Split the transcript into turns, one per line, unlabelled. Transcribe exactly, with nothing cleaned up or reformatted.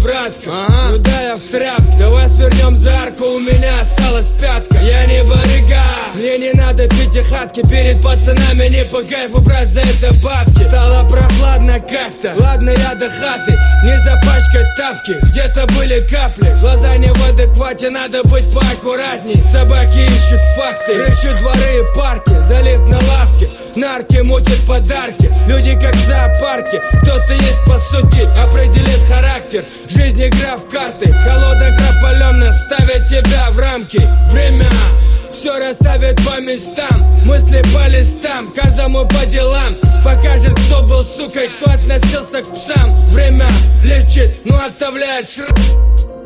братка, ага. Ну да, я в тряпке. Давай свернем за арку, у меня осталась пятка. Я не барыга, мне не надо пятихатки. Перед пацанами не по кайфу брать за это бабки. Стало прохладно как-то, ладно я до хаты. Не запачкать тапки, где-то были капли. Глаза не в адеквате, надо быть поаккуратней. Собаки ищут факты, ищут дворы и парки. Залип на лавке, нарки мутят подарки. Люди как в зоопарке, кто-то есть по сути, определит характер. Жизнь игра в карты, колода кропаленная ставит тебя в рамки. Время все расставит по местам, мысли по листам, каждому по делам. Покажет, кто был сукой, кто относился к псам. Время лечит, но оставляет шрам.